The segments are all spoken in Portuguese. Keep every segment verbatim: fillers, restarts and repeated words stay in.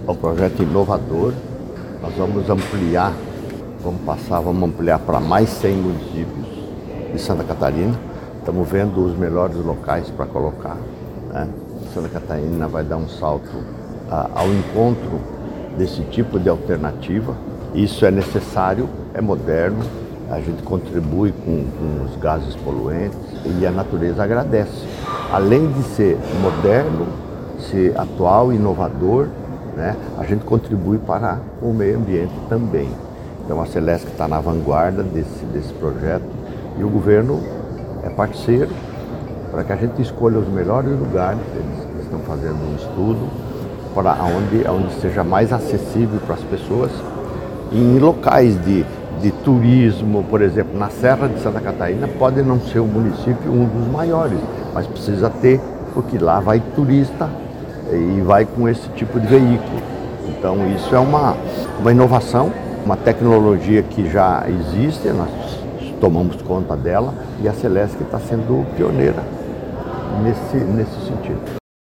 É um projeto inovador. Nós vamos ampliar, vamos passar, vamos ampliar para mais cem municípios de Santa Catarina. Estamos vendo os melhores locais para colocar, né? Santa Catarina vai dar um salto ah, ao encontro desse tipo de alternativa. Isso é necessário, é moderno, a gente contribui com, com os gases poluentes e a natureza agradece. Além de ser moderno, ser atual, inovador, né, a gente contribui para o meio ambiente também. Então a Celesc está na vanguarda desse, desse projeto e o governo é parceiro para que a gente escolha os melhores lugares. Eles estão fazendo um estudo para onde, onde seja mais acessível para as pessoas. Em locais de, de turismo, por exemplo, na Serra de Santa Catarina, pode não ser o município um dos maiores, mas precisa ter, porque lá vai turista e vai com esse tipo de veículo. Então isso é uma, uma inovação, uma tecnologia que já existe, nós tomamos conta dela e a Celesc está sendo pioneira nesse, nesse sentido.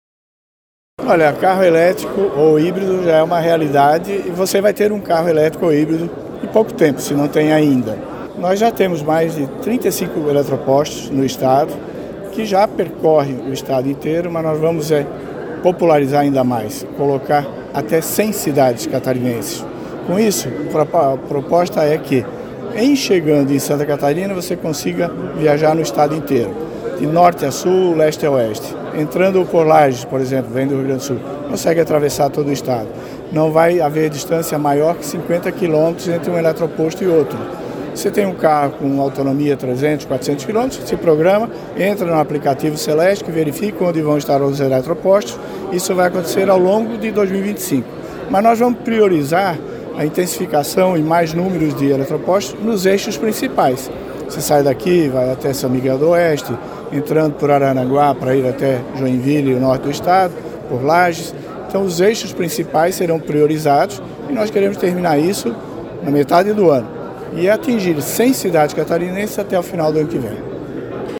Olha, carro elétrico ou híbrido já é uma realidade e você vai ter um carro elétrico ou híbrido em pouco tempo, se não tem ainda. Nós já temos mais de trinta e cinco eletropostos no estado, que já percorre o estado inteiro, mas nós vamos é, popularizar ainda mais, colocar até cem cidades catarinenses. Com isso, a proposta é que, em chegando em Santa Catarina, você consiga viajar no estado inteiro, de norte a sul, leste a oeste. Entrando por Lages, por exemplo, vem do Rio Grande do Sul, consegue atravessar todo o estado. Não vai haver distância maior que cinquenta quilômetros entre um eletroposto e outro. Você tem um carro com autonomia trezentos, quatrocentos quilômetros, se programa, entra no aplicativo Celesc, verifica onde vão estar os eletropostos. Isso vai acontecer ao longo de dois mil e vinte e cinco. Mas nós vamos priorizar a intensificação e mais números de eletropostos nos eixos principais. Você sai daqui, vai até São Miguel do Oeste, entrando por Aranaguá para ir até Joinville, o norte do estado, por Lages. Então os eixos principais serão priorizados e nós queremos terminar isso na metade do ano e atingir cem cidades catarinenses até o final do ano que vem.